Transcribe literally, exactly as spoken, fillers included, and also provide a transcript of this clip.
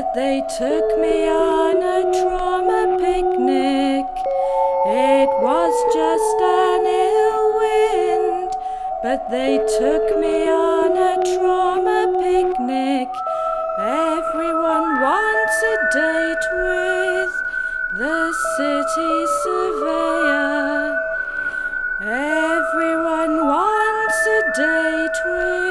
they took me on a trauma picnic. It was just an ill wind, but they took me on a trauma picnic. Everyone wants a date with the city surveyor. Everyone wants a date with